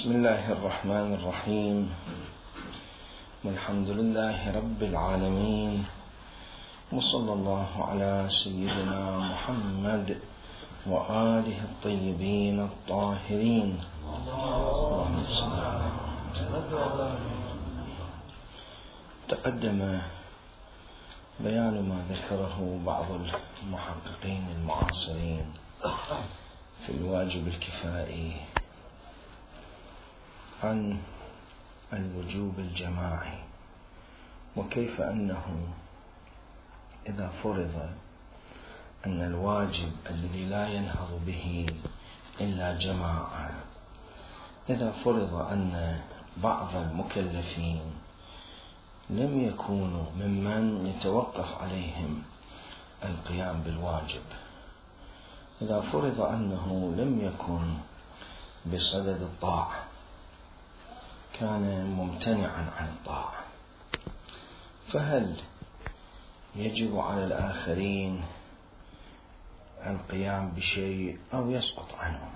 بسم الله الرحمن الرحيم، والحمد لله رب العالمين، وصلى الله على سيدنا محمد وآله الطيبين الطاهرين. تقدم بيان ما ذكره بعض المحققين المعاصرين في الواجب الكفائي عن الوجوب الجماعي، وكيف أنه إذا فرض أن الواجب الذي لا ينهض به إلا جماعة، إذا فرض أن بعض المكلفين لم يكونوا ممن يتوقف عليهم القيام بالواجب، إذا فرض أنه لم يكن بصدد الطاعة، كان ممتنعا عن الطاعة، فهل يجب على الآخرين القيام بشيء أو يسقط عنهم؟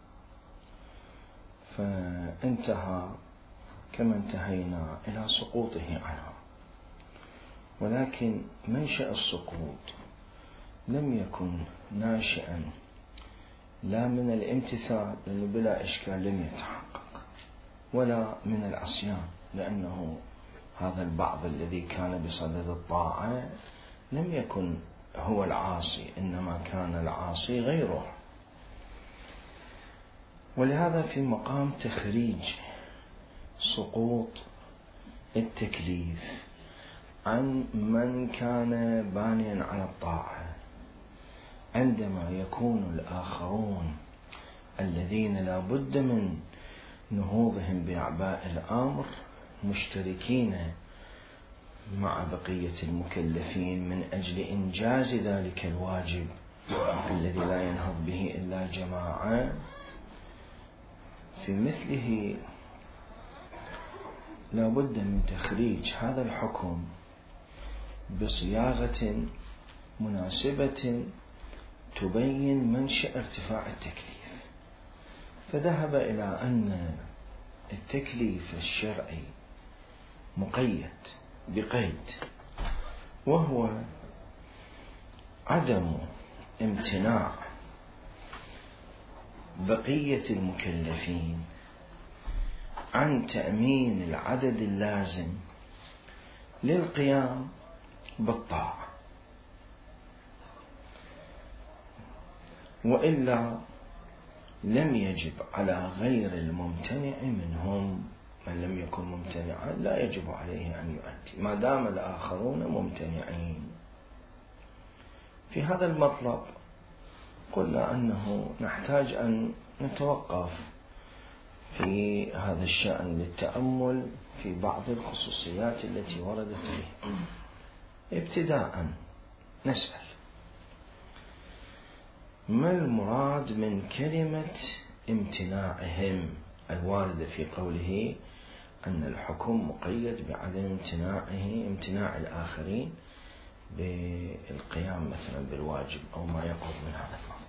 فانتهى كما انتهينا إلى سقوطه عنهم، ولكن منشأ السقوط لم يكن ناشئا لا من الامتثال لأنه بلا إشكال لم يتحقق، ولا من العصيان لأنه هذا البعض الذي كان بصدد الطاعة لم يكن هو العاصي، إنما كان العاصي غيره. ولهذا في مقام تخريج سقوط التكليف عن من كان بانيا على الطاعة، عندما يكون الآخرون الذين لا بد من نهوضهم بأعباء الأمر مشتركين مع بقية المكلفين من أجل إنجاز ذلك الواجب الذي لا ينهض به إلا جماعة، في مثله لا بد من تخريج هذا الحكم بصياغة مناسبة تبين منشأ ارتفاع التكليف. فذهب إلى أن التكليف الشرعي مقيد بقيد، وهو عدم امتناع بقية المكلفين عن تأمين العدد اللازم للقيام بالطاعة، وإلا لم يجب على غير الممتنع منهم، من لم يكن ممتنعا لا يجب عليه أن يؤدي ما دام الآخرون ممتنعين. في هذا المطلب قلنا أنه نحتاج أن نتوقف في هذا الشأن للتأمل في بعض الخصوصيات التي وردت فيه. ابتداء نسأل: ما المراد من كلمة امتناعهم الواردة في قوله أن الحكم مقيد بعدم امتناع الآخرين بالقيام مثلا بالواجب أو ما يقرب من هذا الموضوع؟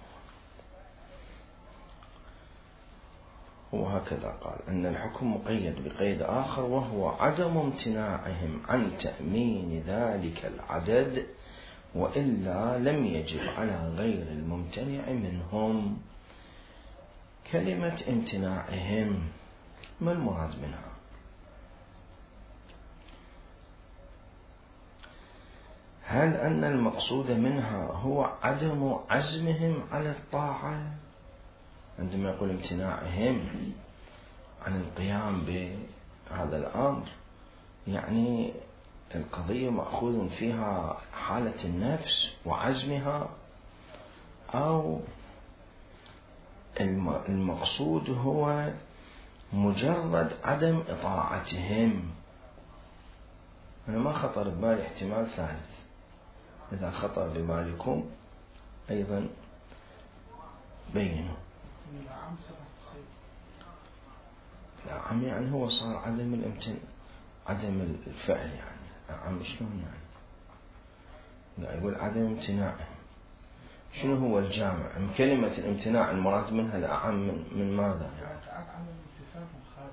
هو هكذا قال: أن الحكم مقيد بقيد آخر، وهو عدم امتناعهم عن تأمين ذلك العدد، وإلا لم يجب على غير الممتنع منهم. كلمة امتناعهم ما المراد منها؟ هل أن المقصود منها هو عدم عزمهم على الطاعة؟ عندما يقول امتناعهم عن القيام بهذا الأمر، يعني القضية مأخوذ فيها حالة النفس وعزمها، أو المقصود هو مجرد عدم إطاعتهم؟ أنا ما خطر ببالي احتمال ثالث، إذا خطر ببالكم أيضا بينوا. لا عم يعني هو صار عدم الفعل، يعني عم شلون يعني يقول عدم امتناع. شنو هو الجامع من كلمة الامتناع؟ المراد منها الأعم من ماذا يعني؟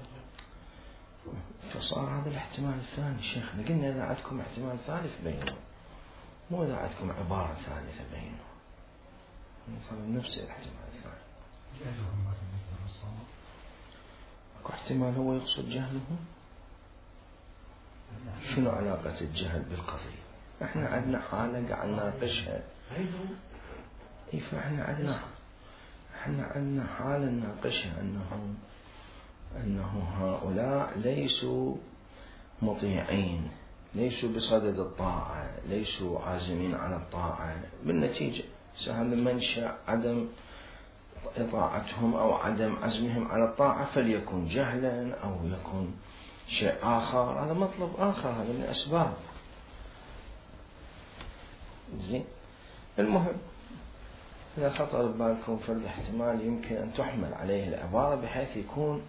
صار هذا الاحتمال الثاني. شيخنا قلنا إذا عندكم احتمال ثالث بينه، مو إذا عندكم عبارة ثالثة بينه، صار نفس الاحتمال الثاني. اكو احتمال هو يقصد جهله. شنو علاقة الجهل بالقضية؟ احنا عندنا حالة قاعد نناقشها. فاحنا عندنا حالة نناقشها أنه هؤلاء ليسوا مطيعين، ليسوا بصدد الطاعة، ليسوا عازمين على الطاعة. بالنتيجة هذا منشأ عدم إطاعتهم أو عدم عزمهم على الطاعة، فليكن جهلا أو يكون شيء آخر، هذا مطلب آخر، هذا من الأسباب. زين. المهم إذا خطر ببالكم فرد احتمال يمكن أن تحمل عليه العبارة بحيث يكون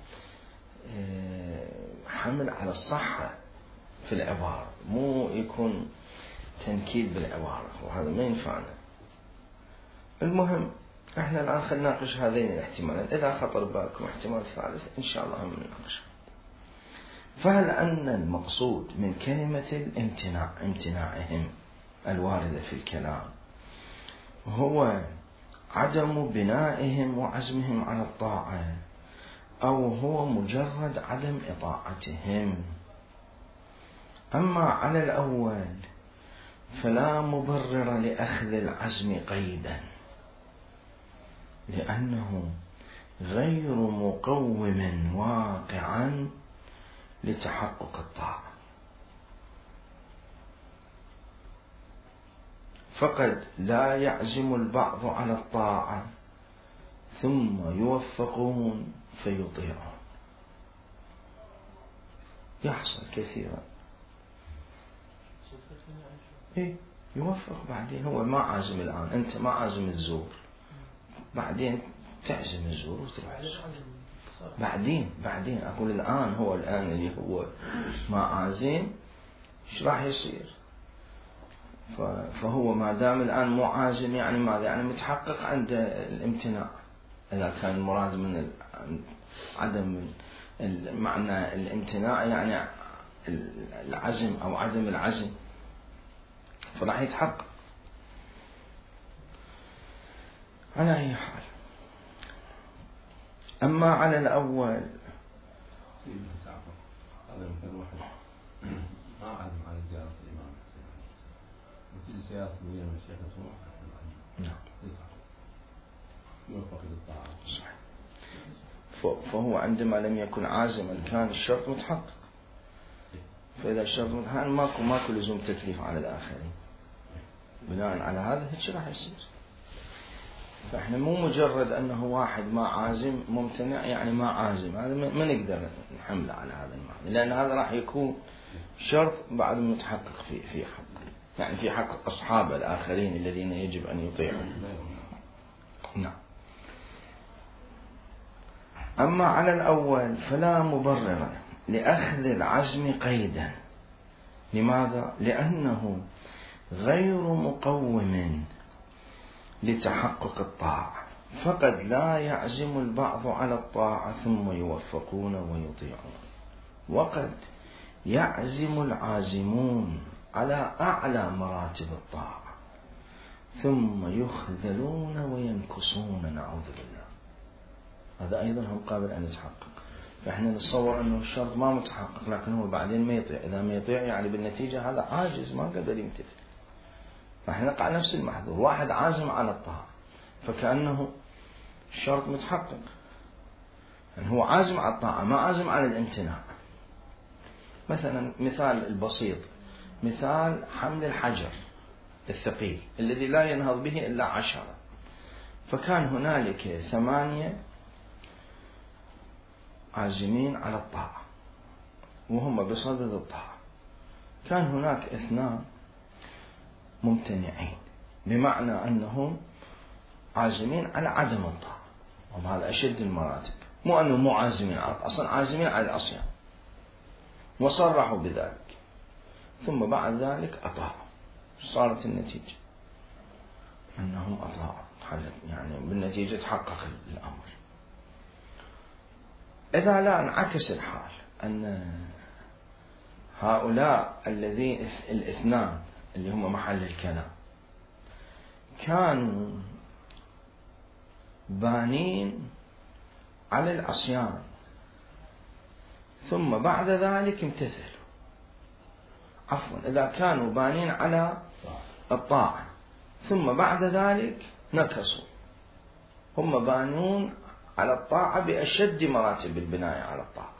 حمل على الصحة في العبارة، مو يكون تنكيد بالعبارة، وهذا ما ينفعنا. المهم احنا الآن خلينا نناقش هذين الاحتمالات. إذا خطر ببالكم احتمال ثالث إن شاء الله هم نناقشه. فهل أن المقصود من كلمة الامتناع، امتناعهم الواردة في الكلام، هو عدم بنائهم وعزمهم على الطاعة، أو هو مجرد عدم إطاعتهم؟ أما على الأول فلا مبرر لأخذ العزم قيدا، لأنه غير مقوم واقعا لتحقق الطاعة. فقد لا يعزم البعض على الطاعة ثم يوفقون فيطيعون. يحصل كثيرا. يوفق بعدين، هو ما عازم الآن، أنت ما عازم الزور، بعدين تعزم الزور وتروح بعدين أقول الآن، هو الآن اللي هو ما عازم إيش راح يصير؟ فهو ما دام الآن مو عازم يعني ماذا؟ يعني متحقق عند الامتناع. إذا كان المراد من عدم معنى الامتناع يعني العزم أو عدم العزم، فراح يتحقق. على أي حال، أما على الأول هذا مثل واحد ما عزم على زيارة الإمام وتجي سيارة مدينة من الشيخ تروح يوفق للطاعة. صحيح. فهو عندما لم يكن عازما كان الشرط متحقق، فإذا الشرط متحقق ماكو لزوم تكليف على الآخرين. بناء على هذا هيك راح يصير. فإحنا مو مجرد أنه واحد ما عازم ممتنع يعني ما عازم، هذا ما نقدر نحمله على هذا المعنى، لأن هذا راح يكون شرط بعد متحقق في حق، يعني في حق أصحاب الآخرين الذين يجب أن يطيعوا. نعم. أما على الأول فلا مبرر لأخذ العزم قيدا. لماذا؟ لأنه غير مقوم لتحقق الطاعة، فقد لا يعزم البعض على الطاعة ثم يوفقون ويطيعون، وقد يعزم العازمون على أعلى مراتب الطاعة ثم يخذلون وينكصون، نعوذ بالله. هذا أيضا هم قابل أن يتحقق. فإحنا نتصور أنه الشرط ما متحقق، لكن هو بعدين ما يطيع. إذا ما يطيع يعني بالنتيجة هذا عاجز ما قدر يمتثل. فإحنا نقع نفس المحذور، واحد عازم على الطاعة فكأنه الشرط متحقق، يعني هو عازم على الطاعة ما عازم على الامتناع. مثلا مثال البسيط، مثال حمل الحجر الثقيل الذي لا ينهض به إلا 10، فكان هنالك 8 عازمين على الطاعة وهم بصدد الطاعة، كان هناك 2 ممتنعين، بمعنى أنهم عازمين على عدم الطاعة، وهذا أشد المراتب، مو أنهم مو عازمين على الطاعة، أصلا عازمين على العصيان وصرحوا بذلك، ثم بعد ذلك أطاعوا. صارت النتيجة أنهم أطاعوا، يعني بالنتيجة تحقق الأمر. إذا لا انعكس الحال، أن هؤلاء الذين الاثنان اللي هم محل الكلام كانوا بانين على العصيان، ثم بعد ذلك امتثلوا. عفوا، إذا كانوا بانين على الطاعة ثم بعد ذلك نكصوا، هم بانون على الطاعة بأشد مراتب البناء على الطاعة،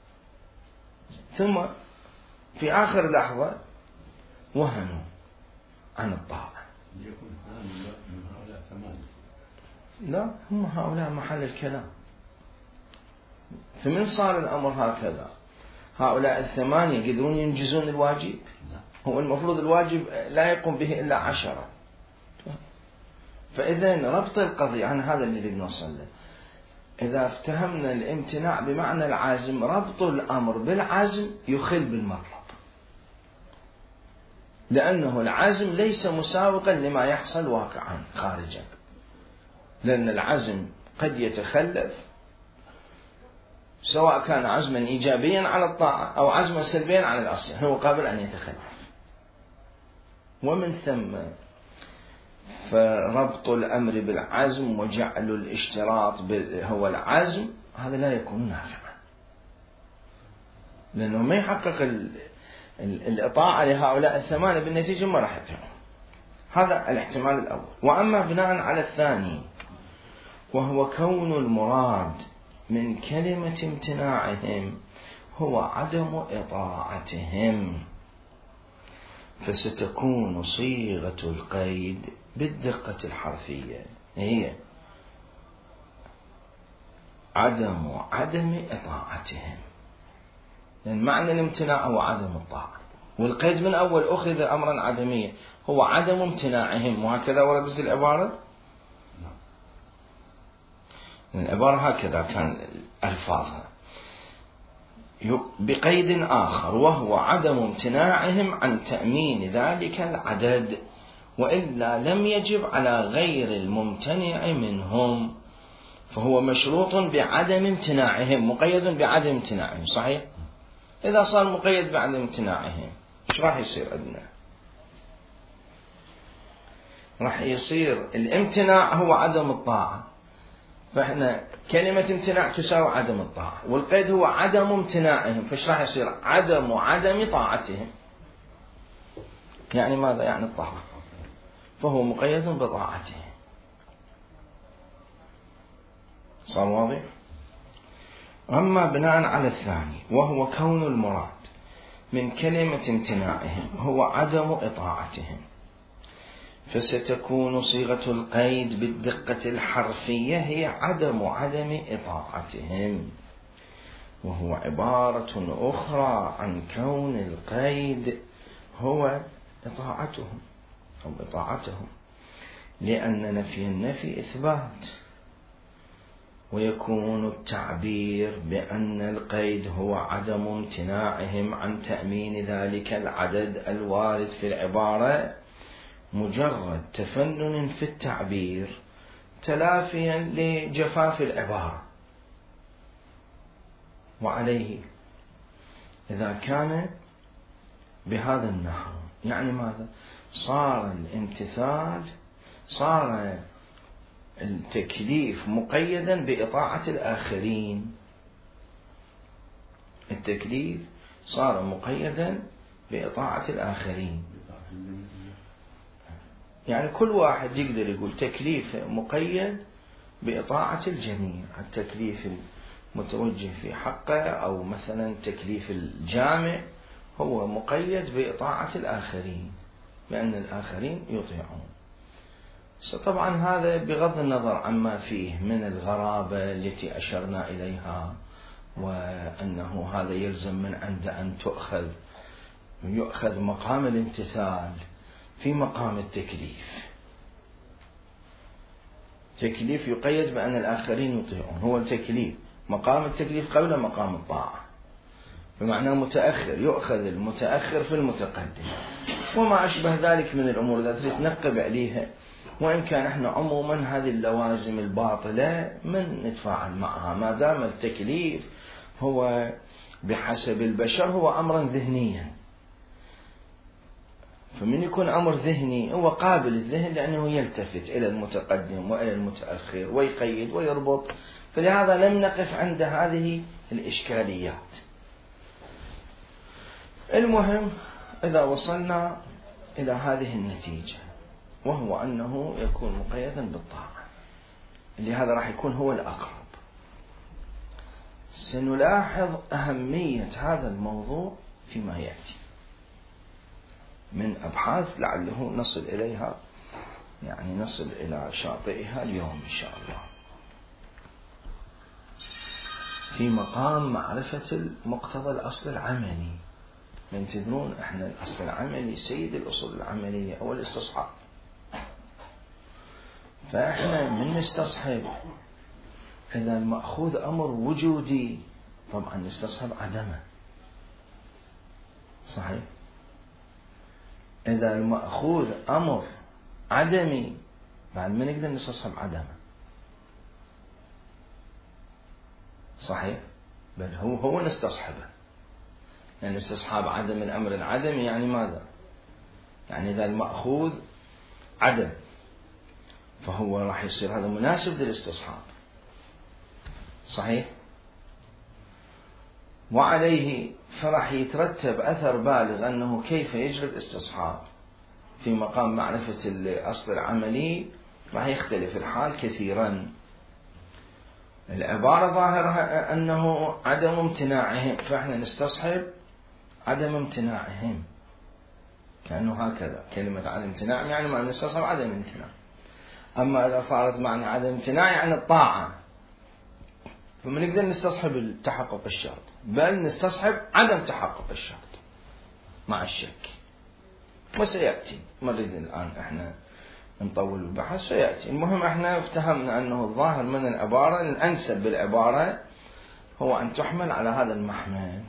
ثم في آخر لحظة وهنوا عن الطاعة. لا، هم هؤلاء محل الكلام. فمن صار الأمر هكذا هؤلاء الثمانية يقدرون ينجزون الواجب؟ هو المفروض الواجب لا يقوم به إلا 10. فإذا ربط القضية عن هذا اللي نريد نوصل له. إذا افتهمنا الامتناع بمعنى العزم، ربط الأمر بالعزم يخل بالمطلب، لأنه العزم ليس مساوقا لما يحصل واقعا خارجا، لأن العزم قد يتخلف، سواء كان عزما إيجابيا على الطاعة أو عزما سلبيا على العصيان، هو قابل أن يتخلف. ومن ثم فربط الأمر بالعزم وجعل الاشتراط هو العزم هذا لا يكون نافعا، لأنه ما يحقق الإطاعة لهؤلاء الثمانية بالنتيجة ما راح يتهم. هذا الاحتمال الأول. وأما بناء على الثاني وهو كون المراد من كلمة امتناعهم هو عدم إطاعتهم، فستكون صيغة القيد بالدقة الحرفية هي عدم إطاعتهم، لأن معنى الامتناع هو عدم الطاعة، والقيد من أول أخذ أمرا عدميا هو عدم امتناعهم، وهكذا وردت العبارة. العبارة هكذا كان ألفاظها بقيد آخر وهو عدم امتناعهم عن تأمين ذلك العدد، وإلا لم يجب على غير الممتنع منهم، فهو مشروط بعدم امتناعهم، مقيد بعدم امتناعهم. صحيح؟ إذا صار مقيد بعدم امتناعهم إيش راح يصير عندنا؟ راح يصير الامتناع هو عدم الطاعة، فإحنا كلمة امتناع تساوي عدم الطاعة، والقيد هو عدم امتناعهم، فإيش راح يصير؟ عدم طاعتهم. يعني ماذا؟ يعني الطاعة، فهو مقيد بطاعته. صار واضح؟ أما بناء على الثاني وهو كون المراد من كلمة امتناعهم هو عدم إطاعتهم، فستكون صيغة القيد بالدقة الحرفية هي عدم إطاعتهم، وهو عبارة أخرى عن كون القيد هو إطاعتهم أو إطاعتهم، لأن نفي النفي إثبات، ويكون التعبير بأن القيد هو عدم امتناعهم عن تأمين ذلك العدد الوارد في العبارة مجرد تفنن في التعبير تلافيا لجفاف العبارة. وعليه إذا كان بهذا النحو يعني ماذا؟ صار الامتثال، صار التكليف مقيدا بإطاعة الآخرين، التكليف صار مقيدا بإطاعة الآخرين. يعني كل واحد يقدر يقول تكليف مقيد بإطاعة الجميع، التكليف المتوجه في حقه أو مثلا تكليف الجامع هو مقيد بإطاعة الآخرين، لأن الآخرين يطيعون. طبعا هذا بغض النظر عما فيه من الغرابة التي أشرنا إليها، وأنه هذا يلزم من عند أن يؤخذ مقام الامتثال في مقام التكليف. تكليف يقيد بأن الآخرين يطيعون، هو التكليف مقام التكليف قبل مقام الطاعة، بمعنى متأخر، يؤخذ المتأخر في المتقدم، وما أشبه ذلك من الأمور التي تنقب عليها. وإن كان احنا عموما هذه اللوازم الباطلة من نتفاعل معها، ما دام التكليف هو بحسب البشر هو أمرا ذهنيا، فمن يكون أمر ذهني هو قابل الذهن لأنه يلتفت إلى المتقدم وإلى المتأخر ويقيد ويربط، فلهذا لم نقف عند هذه الإشكاليات. المهم إذا وصلنا إلى هذه النتيجة، وهو أنه يكون مقيدا بالطاعة، اللي هذا راح يكون هو الأقرب. سنلاحظ أهمية هذا الموضوع فيما يأتي من أبحاث لعله نصل إليها، يعني نصل إلى شاطئها اليوم إن شاء الله، في مقام معرفة مقتضى الأصل العملي. من تدرون احنا الأصل العملي سيد الأصول العملية هو الاستصحاب، فاحنا من نستصحب إذا المأخوذ أمر وجودي طبعا نستصحب عدمه، صحيح؟ إذا المأخوذ أمر عدمي بعد ما نقدر نستصحب عدمه، صحيح؟ بل هو نستصحبه، لأن استصحاب عدم الأمر العدمي يعني ماذا؟ يعني إذا المأخوذ عدم فهو راح يصير هذا مناسب للاستصحاب، صحيح؟ وعليه فراح يترتب أثر بالغ أنه كيف يجري الاستصحاب في مقام معرفة الأصل العملي راح يختلف الحال كثيرا. العبارة ظاهرة أنه عدم امتناعهم، فإحنا نستصحب عدم امتناعهم، كأنه هكذا كلمة عدم امتناع يعني ما نستصحب عدم امتناع. أما إذا صارت معنى عدم امتناع يعني الطاعة، فما نقدر نستصحب تحقق الشرط، بل نستصحب عدم تحقق الشرط مع الشك. وسيأتي مريد الآن احنا نطول البحث سيأتي. المهم احنا افتهمنا أنه الظاهر من العبارة الأنسب بالعبارة هو أن تحمل على هذا المحمل.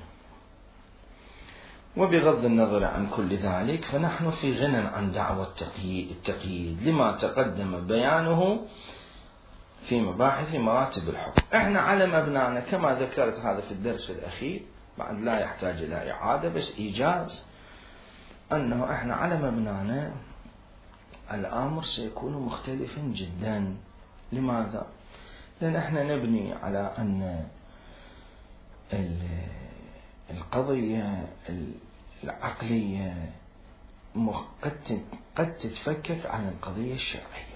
وبغض النظر عن كل ذلك فنحن في غنى عن دعوة التقييد لما تقدم بيانه في مباحث مراتب الحكم. احنا علم أبنائنا كما ذكرت هذا في الدرس الأخير، بعد لا يحتاج إلى إعادة بس إيجاز، أنه احنا علم أبنائنا الأمر سيكون مختلفا جدا. لماذا؟ لأن احنا نبني على أن القضية العقلية قد تتفكك عن القضية الشرعية،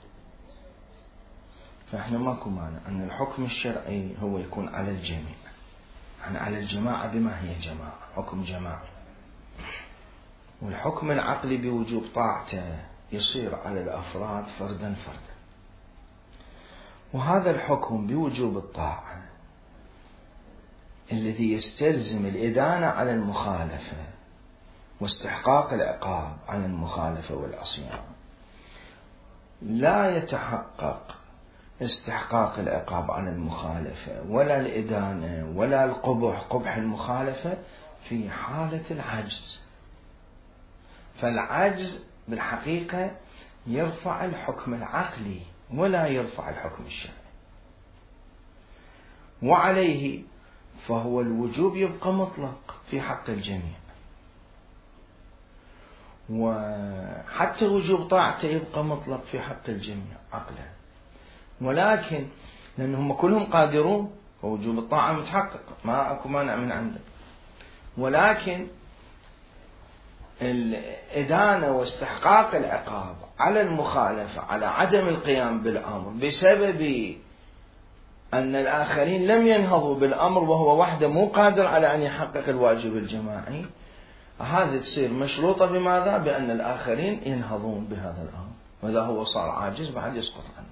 فإحنا ماكو مانع أن الحكم الشرعي هو يكون على الجميع، يعني على الجماعة بما هي جماعة، حكم جماعي. والحكم العقلي بوجوب طاعته يصير على الأفراد فردا فردا. وهذا الحكم بوجوب الطاعة الذي يستلزم الإدانة على المخالفة واستحقاق العقاب على المخالفة والعصيان، لا يتحقق استحقاق العقاب على المخالفة ولا الإدانة ولا قبح المخالفة في حالة العجز. فالعجز بالحقيقة يرفع الحكم العقلي ولا يرفع الحكم الشرعي، وعليه فهو الوجوب يبقى مطلق في حق الجميع، وحتى وجوب طاعته يبقى مطلق في حق الجميع عقلا. ولكن لأنهم كلهم قادرون فوجوب الطاعة متحقق، ما أكو مانع من عنده، ولكن الإدانة واستحقاق العقاب على المخالفة على عدم القيام بالأمر بسبب أن الآخرين لم ينهضوا بالأمر وهو وحده مو قادر على أن يحقق الواجب الجماعي، هذه تصير مشروطة بماذا؟ بأن الآخرين ينهضون بهذا الأمر، وإذا هو صار عاجز بعد يسقط عنه.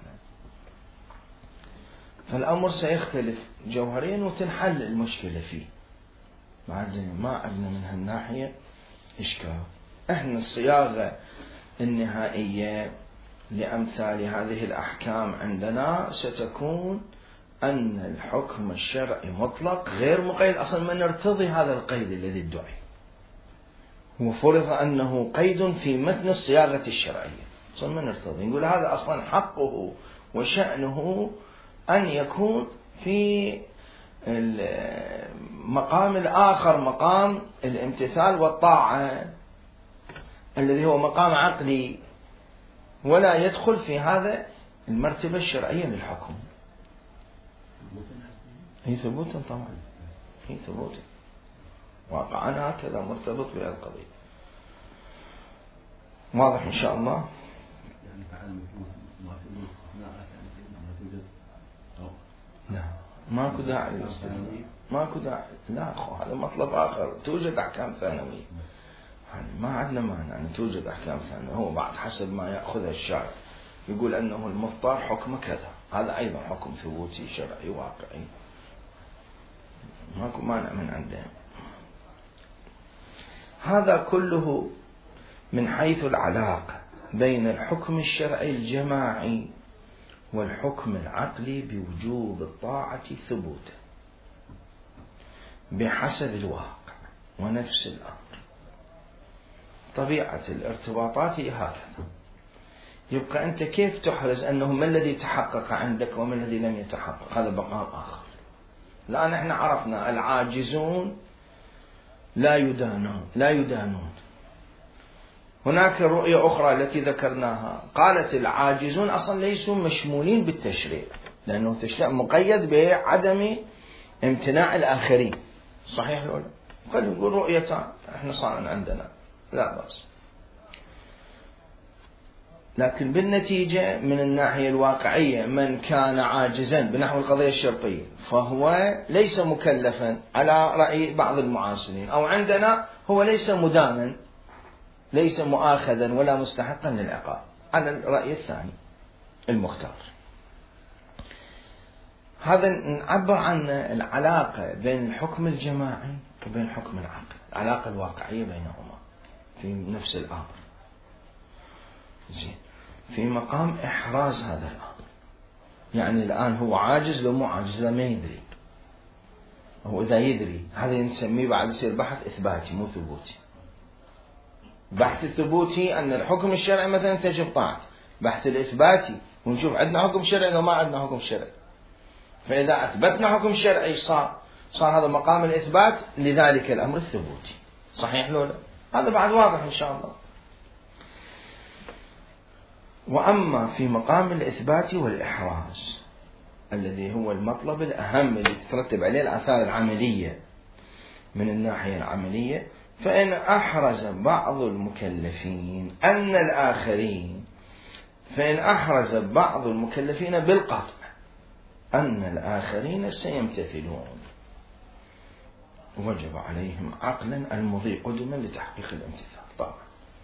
فالأمر سيختلف جوهريا وتنحل المشكلة فيه، بعد ما عندنا من هالناحية إشكال. احنا الصياغة النهائية لأمثال هذه الأحكام عندنا ستكون أن الحكم الشرعي مطلق غير مقيد. أصلا ما نرتضي هذا القيد الذي ادعي، هو فرض أنه قيد في متن الصياغة الشرعية، أصلا ما نرتضي، نقول هذا أصلا حقه وشأنه أن يكون في المقام الآخر مقام الامتثال والطاعة الذي هو مقام عقلي، ولا يدخل في هذا المرتبة الشرعية للحكم. هي ثبوتا طبعا، هي ثبوتا واقعا هكذا مرتبط بهذه القضية. واضح إن شاء الله؟ لا ماكو داعي للاستثناء، ماكو داعي، لا أخو هذا مطلب آخر. توجد أحكام ثانوية، يعني ما عندنا مانع أن توجد أحكام ثانوية. هو بعد حسب ما يأخذها الشارع يقول أنه المضطر حكم كذا، هذا أيضا حكم ثبوتي شرعي واقعي، ماكو مانع من عندهم. هذا كله من حيث العلاقة بين الحكم الشرعي الجماعي والحكم العقلي بوجوب الطاعة ثبوتا بحسب الواقع ونفس الأمر. طبيعة الارتباطات هي هكذا. يبقى أنت كيف تحرز أنه ما الذي تحقق عندك وما الذي لم يتحقق؟ هذا مقام آخر. الآن احنا عرفنا العاجزون لا يدانون. هناك رؤية أخرى التي ذكرناها، قالت العاجزون أصلا ليسوا مشمولين بالتشريع، لأنه التشريع مقيد بعدم امتناع الآخرين. صحيح ولا لا؟ خلينا نقول رؤيتان احنا صار عندنا لا بأس، لكن بالنتيجة من الناحية الواقعية من كان عاجزا بنحو القضية الشرطية فهو ليس مكلفا على رأي بعض المعاصرين، أو عندنا هو ليس مدانا، ليس مؤاخذا ولا مستحقا للعقاب، على الرأي الثاني المختار. هذا نعبر عن العلاقة بين الحكم الجماعي وبين الحكم العقلي، العلاقة الواقعية بينهما في نفس الأمر. زين، في مقام إحراز هذا الأمر، يعني الآن هو عاجز لو مو عاجز لا ما يدري، هو إذا يدري هذا نسميه بعد يصير بحث إثباتي مو ثبوتي. بحث الثبوتي أن الحكم الشرعي مثلا تجب طاعته، بحث الإثباتي ونشوف عندنا حكم شرعي لو ما عندنا حكم شرعي، فإذا أثبتنا حكم شرعي صار هذا مقام الإثبات لذلك الأمر الثبوتي. صحيح لولا؟ هذا بعد واضح إن شاء الله. وأما في مقام الإثبات والإحراز الذي هو المطلب الأهم اللي تترتب عليه الآثار العملية من الناحية العملية، فإن أحرز بعض المكلفين أن الآخرين، فإن أحرز بعض المكلفين بالقطع أن الآخرين سيمتثلون وجب عليهم عقلا المضي قدما لتحقيق الامتثال طبعا.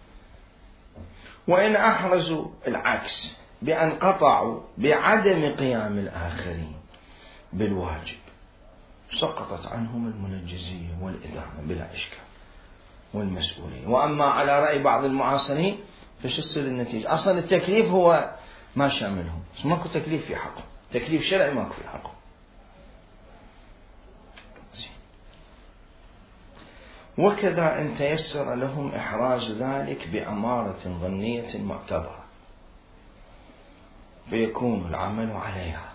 وإن أحرزوا العكس بأن قطعوا بعدم قيام الآخرين بالواجب سقطت عنهم المنجزية والإدانة بلا إشكال والمسؤولية. وأما على رأي بعض المعاصرين فش تصير النتيجة؟ أصلا التكليف هو ما شاملهم، ماكو تكليف في حقه، تكليف شرعي ماكو في حقه. وكذا إن تيسر لهم إحراز ذلك بأمارة ظنية معتبرة فيكون العمل عليها،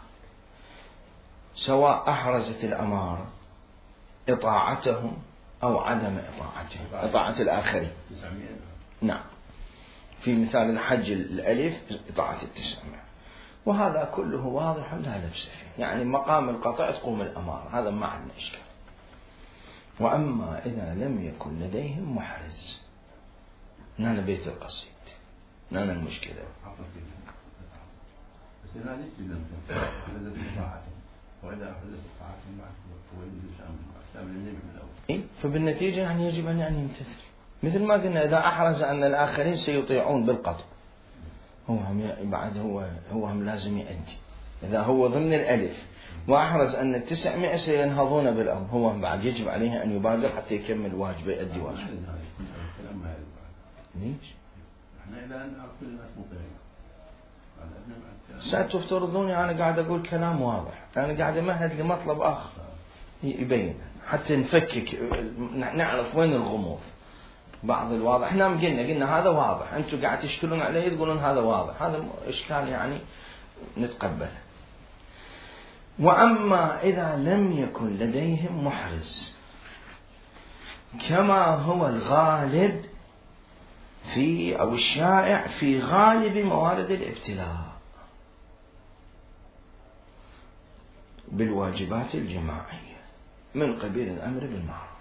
سواء أحرزت الأمارة إطاعتهم أو عدم إطاعتهم، إطاعة الآخرين. نعم، في مثال الحج الألف إطاعة 900، وهذا كله واضح لا لبس فيه، يعني مقام القطع تقوم الأمارة، هذا ما عندنا إشكال. وأما إذا لم يكن لديهم محرز، نانا بيت القصيد، نانا المشكلة. بس هنا ليش أحرزت إطاعتهم، وإذا أحرزت إطاعتهم هو يجوز شامل النبي من الأول. إيه، فبالنتيجة يعني يجب أن يمتثل، مثل ما قلنا إذا أحرز أن الآخرين سيطيعون بالقطع، هو بعد هو هم لازم يأدي. إذا هو ضمن الألف وأحرز أن 900 سينهضون بالأمر، هو بعد يجب عليه أن يبادر حتى يكمل واجبه، يؤدي واجبه. ليش؟ إحنا إذا نعرف كل الناس مطيعين. ستفترضوني أنا قاعد أقول كلام واضح، أنا قاعد أمهد لمطلب آخر يبين حتى نفكك نعرف وين الغموض. بعض الواضح احنا قلنا هذا واضح، انتم قاعد تشكلون عليه، تقولون هذا واضح، هذا اشكال يعني نتقبله. وأما إذا لم يكن لديهم محرز كما هو الغالب في أو الشائع في غالب موارد الابتلاء بالواجبات الجماعية من قبيل الأمر بالمعروف.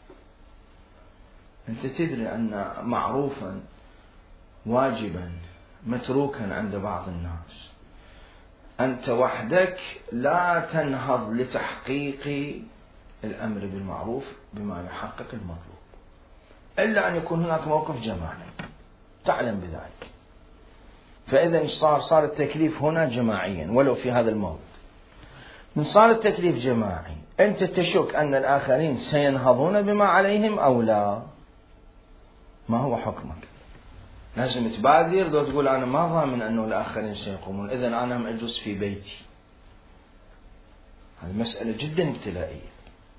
أنت تدري أن معروفا واجبا متروكا عند بعض الناس، أنت وحدك لا تنهض لتحقيق الأمر بالمعروف بما يحقق المطلوب إلا أن يكون هناك موقف جماعي تعلم بذلك. فإذا صار التكليف هنا جماعيا ولو في هذا الموضوع. من صار التكليف جماعي أنت تشك أن الآخرين سينهضون بما عليهم أو لا، ما هو حكمك؟ لازم تبادر لو تقول أنا ما ضامن أنه الآخرين سيقومون، إذن أنا أجلس في بيتي. هذه مسألة جدا ابتلائية.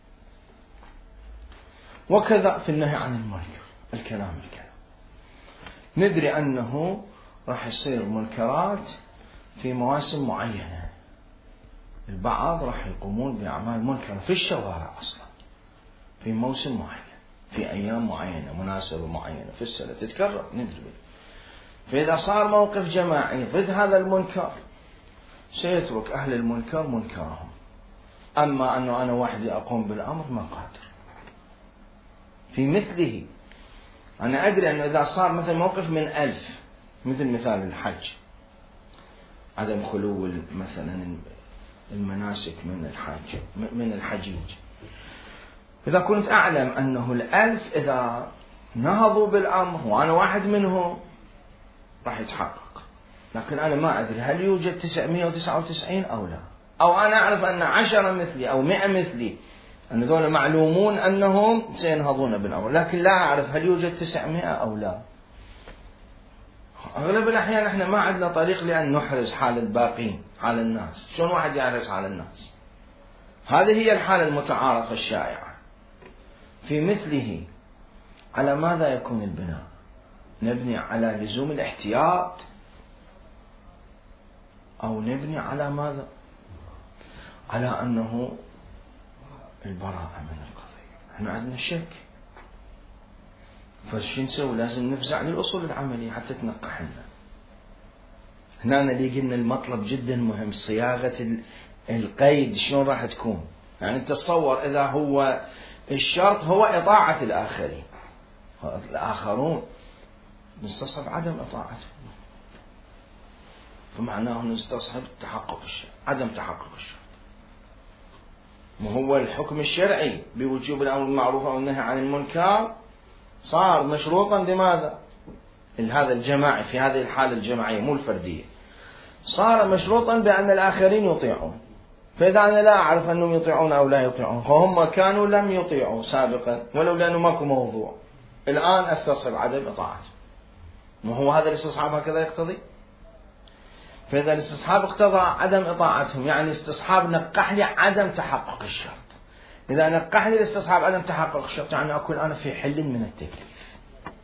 وكذا في النهي عن المنكر، الكلام ندري أنه راح يصير منكرات في مواسم معينة، البعض راح يقومون بأعمال منكرة في الشوارع أصلا في موسم معين، في أيام معينة، مناسبة معينة في السنة تتكرر ندري. فإذا صار موقف جماعي ضد هذا المنكر سيترك أهل المنكر منكرهم، أما أنه أنا وحدي أقوم بالأمر ما قادر. في مثله أنا أدري أنه إذا صار مثل موقف من 1000 مثل مثال الحج، عدم خلو مثلا المناسك من الحجيج، إذا كنت أعلم أنه 1000 إذا نهضوا بالأمر وأنا واحد منهم راح يتحقق، لكن أنا ما أدري هل يوجد 999 أو لا، أو أنا أعرف أن 10 مثلي أو 100 مثلي أن ذولا معلومون أنهم سينهضون بالأمر، لكن لا أعرف هل يوجد 900 أو لا. أغلب الأحيان إحنا ما عندنا طريق لأن نحرز حال الباقين، حال الناس. شلون واحد يحرز حال الناس؟ هذه هي الحالة المتعارفة الشائعة. في مثله على ماذا يكون البناء؟ نبني على لزوم الاحتياط أو نبني على ماذا؟ على أنه البراءة من القضية. احنا عندنا شك، فشو نسوي؟ لازم نفزع للأصول العملية حتى تنقح لنا. هنا اللي قلنا المطلب جدا مهم، صياغة القيد شلون راح تكون. يعني تصور إذا هو الشرط هو إطاعة الآخرين، الآخرون نستصحب عدم إطاعتهم، فمعناه نستصحب تحقق الشرط، عدم تحقق الشرط. وهو الحكم الشرعي بوجوب الأمر بالمعروف والنهي عن المنكر صار مشروطا بماذا؟ هذا الجماعي في هذه الحالة الجماعية مو الفردية، صار مشروطا بأن الآخرين يطيعون. فإذا أنا لا أعرف أنهم يطيعون أو لا يطيعون، فهم كانوا لم يطيعوا سابقا ولو لأنه ماكو موضوع، الآن أستصحب عدم إطاعته. وهو هذا الاستصحاب هكذا يقتضي. فإذا الاستصحاب اقتضى عدم إطاعتهم، يعني استصحاب نقح لي عدم تحقق الشرط. إذا نقح لي الاستصحاب عدم تحقق الشرط يعني أكون أنا في حل من التكليف.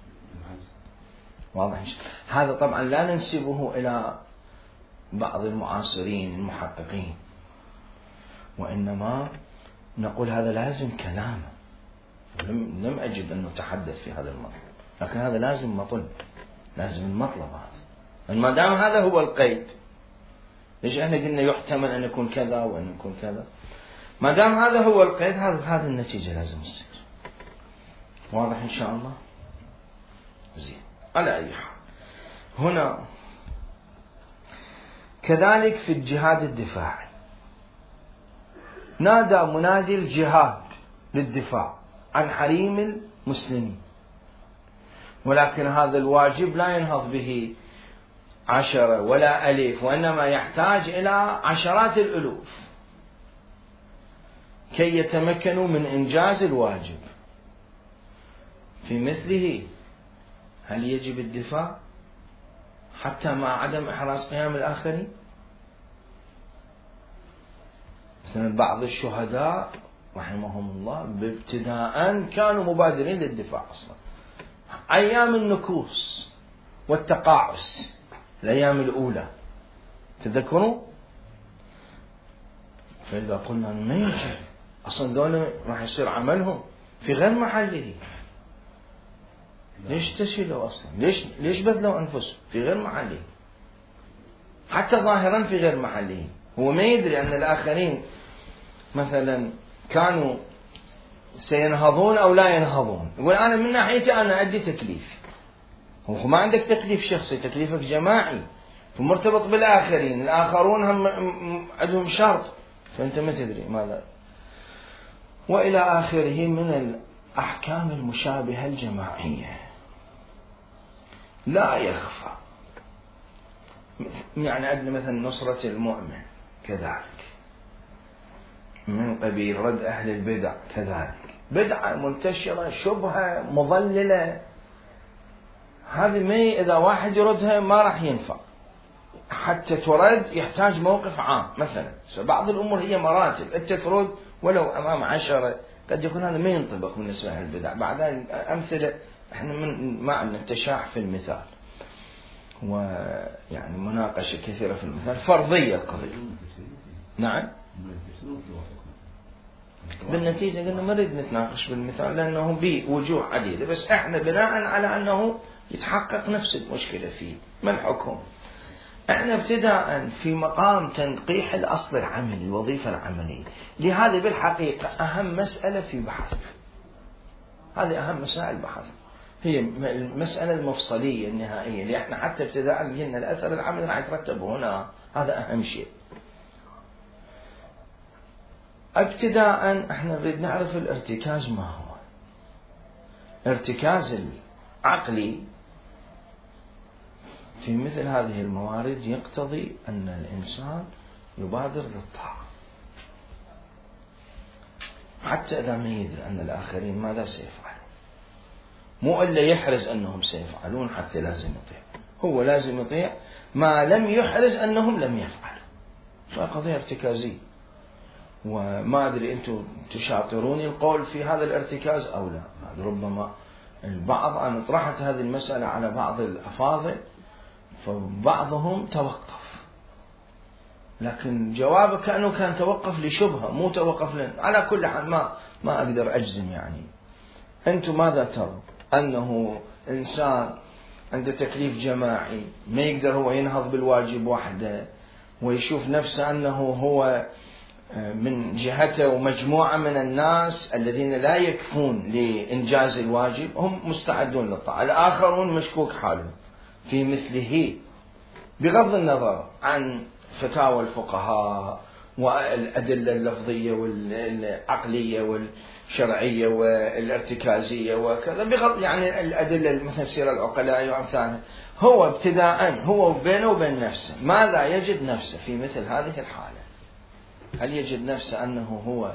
واضح؟ هذا طبعا لا ننسبه إلى بعض المعاصرين المحققين، وإنما نقول هذا لازم كلامه. لم أجد أن نتحدث في هذا المطلب، لكن هذا لازم مطلب، لازم المطلب هذا. ما دام هذا هو القيد، ليش احنا قلنا يحتمل أن يكون كذا وأن يكون كذا؟ ما دام هذا هو القيد، هذا النتيجة لازم تصير. واضح إن شاء الله؟ زين. على أي حال، هنا كذلك في الجهاد الدفاعي نادى منادي الجهاد للدفاع عن حريم المسلمين، ولكن هذا الواجب لا ينهض به 10 ولا 1000، وإنما يحتاج إلى عشرات الألوف كي يتمكنوا من إنجاز الواجب. في مثله هل يجب الدفاع حتى مع عدم إحراز قيام الآخرين؟ مثلا بعض الشهداء رحمهم الله بابتداء كانوا مبادرين للدفاع أصلا، أيام النكوص والتقاعس الأيام الأولى تذكروا؟ فإذا قلنا ما يجي أصلا دولة راح يصير عملهم في غير محله، ليش تسهلوا أصلا؟ ليش بذلوا أنفسهم في غير محله؟ حتى ظاهرا في غير محله. هو ما يدري أن الآخرين مثلا كانوا سينهضون أو لا ينهضون، يقول أنا من ناحيتي أنا أدي تكليف. هو ما عندك تكليف شخصي، تكليفك جماعي فمرتبط بالآخرين، الآخرون هم عندهم شرط فأنت ما تدري ماذا. وإلى آخره من الأحكام المشابهة الجماعية. لا يخفى يعني عندنا مثلا نصرة المؤمن كذلك، من قبيل رد أهل البدع كذلك، بدعة منتشرة شبهة مضللة، هذه ما إذا واحد يردها ما راح ينفع، حتى ترد يحتاج موقف عام. مثلا بعض الأمور هي مراتب، أنت ترد ولو أمام 10 قد يكون هذا ما ينطبق بالنسبة لأهل البدع. بعدين أمثلة إحنا ما عندنا تشاح في المثال ويعني مناقشة كثيرة في المثال، فرضية القضية. نعم بالنتيجة قلنا ما نريد نتناقش بالمثال لأنه بوجوه عديدة، بس إحنا بناء على أنه يتحقق نفس المشكلة فيه. ما الحكم؟ إحنا ابتداء في مقام تنقيح الأصل العملي، الوظيفة العملية، لهذه بالحقيقة أهم مسألة في بحث، هذه أهم مسائل البحث، هي المسألة المفصلية النهائية اللي إحنا حتى ابتداء قلنا الأثر العملي راح يترتب هنا، هذا أهم شيء. ابتداء احنا نريد نعرف الارتكاز ما هو. ارتكاز العقلي في مثل هذه الموارد يقتضي أن الإنسان يبادر للطاعة حتى إذا ما يدري أن الآخرين ماذا سيفعلون، مو إلا يحرز أنهم سيفعلون حتى لازم يطيع، هو لازم يطيع ما لم يحرز أنهم لم يفعلوا، فقضية ارتكازية. وما أدري أنتم تشاطروني القول في هذا الارتكاز أو لا، ربما البعض، أنا طرحت هذه المسألة على بعض الأفاضل فبعضهم توقف، لكن جوابه كأنه كان توقف لشبهة مو توقف على كل حال ما أقدر أجزم. يعني أنتم ماذا ترون؟ أنه إنسان عنده تكليف جماعي ما يقدر هو ينهض بالواجب وحده ويشوف نفسه أنه هو من جهته ومجموعة من الناس الذين لا يكفون لإنجاز الواجب هم مستعدون للطاعة، الآخرون مشكوك حالهم في مثله، بغض النظر عن فتاوى الفقهاء والأدلة اللفظية والعقلية والشرعية والارتكازية وكذا، بغض يعني الأدلة مثل سير العقلاء وأمثالها. هو ابتداء هو بينه وبين نفسه ماذا يجد نفسه في مثل هذه الحالة؟ هل يجد نفسه أنه هو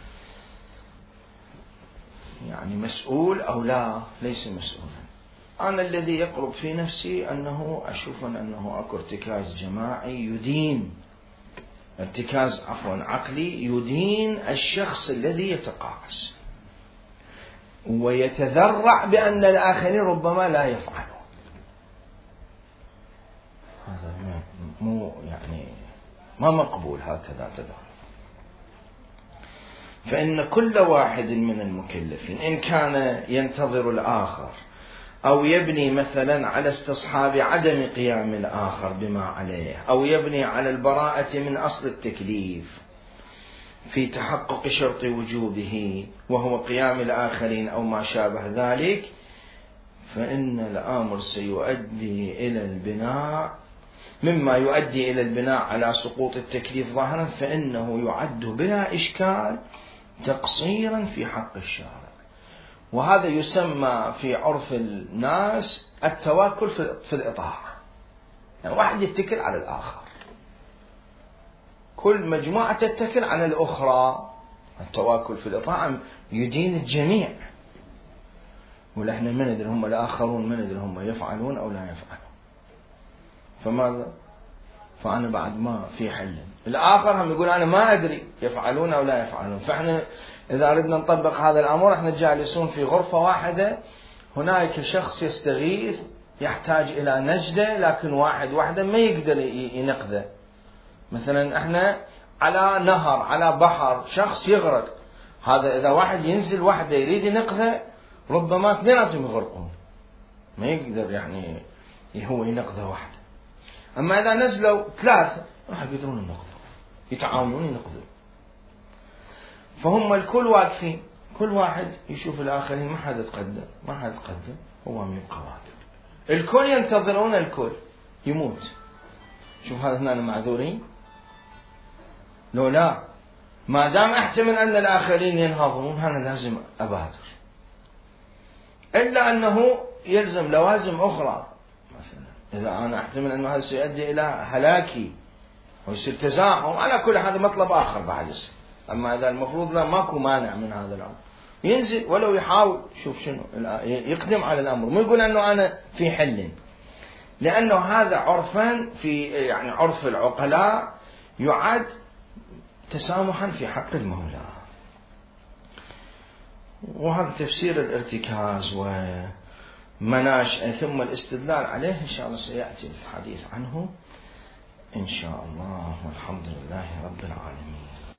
يعني مسؤول أو لا ليس مسؤولا؟ أنا الذي يقرب في نفسي أنه أشوف أنه أكو ارتكاز جماعي يدين، ارتكاز عقلي يدين الشخص الذي يتقاعس ويتذرع بأن الآخرين ربما لا يفعلون. هذا مو يعني ما مقبول هكذا تذرع. فإن كل واحد من المكلفين إن كان ينتظر الآخر أو يبني مثلا على استصحاب عدم قيام الآخر بما عليه، أو يبني على البراءة من أصل التكليف في تحقق شرط وجوبه وهو قيام الآخرين أو ما شابه ذلك، فإن الأمر سيؤدي إلى البناء مما يؤدي إلى البناء على سقوط التكليف ظاهرا، فإنه يعد بلا إشكال تقصيرا في حق الشارع. وهذا يسمى في عرف الناس التواكل في الإطاعة، يعني واحد يتكل على الآخر، كل مجموعة تتكل على الأخرى. التواكل في الإطاعة يدين الجميع، ولحنا ما ندري هم الآخرون ما ندري هم يفعلون أو لا يفعلون، فماذا؟ فأنا بعد ما في حل. الآخر هم يقول أنا ما أدري يفعلون أو لا يفعلون. فإحنا إذا أردنا نطبق هذا الأمر إحنا جالسون في غرفة واحدة، هناك شخص يستغيث يحتاج إلى نجدة، لكن واحد ما يقدر ينقذه. مثلا إحنا على نهر على بحر شخص يغرق، هذا إذا واحد ينزل وحده يريد ينقذه ربما اثنيناتهم يغرقون، ما يقدر يعني هو ينقذه وحده. أما إذا نزلوا ثلاثة راح يقدرون ينقذوا، يتعاونون ينقذوا. فهم الكل واقفين، كل واحد يشوف الآخرين، ما حد يتقدم ما حد يتقدم، هو يبقى واقف. الكل ينتظرون الكل يموت. شوف هذا هنا معذورين؟ لو لا، ما دام أحتمل أن الآخرين ينهضون أنا لازم أبادر، إلا أنه يلزم لوازم أخرى. مثلا إذا أنا أحتمل أنه هذا سيؤدي إلى هلاكي ويصير تزاحم، على كل هذا مطلب آخر بعد يصير. أما إذا المفروض لا ماكو مانع من هذا الأمر، ينزل ولو يحاول شوف شنو يقدم على الأمر، مو يقول أنه أنا في حل، لأنه هذا عرفا في يعني عرف العقلاء يعد تسامحا في حق المولى. وهذا تفسير الارتكاز ومناشئ ثم الاستدلال عليه إن شاء الله سيأتي الحديث عنه إن شاء الله، والحمد لله رب العالمين.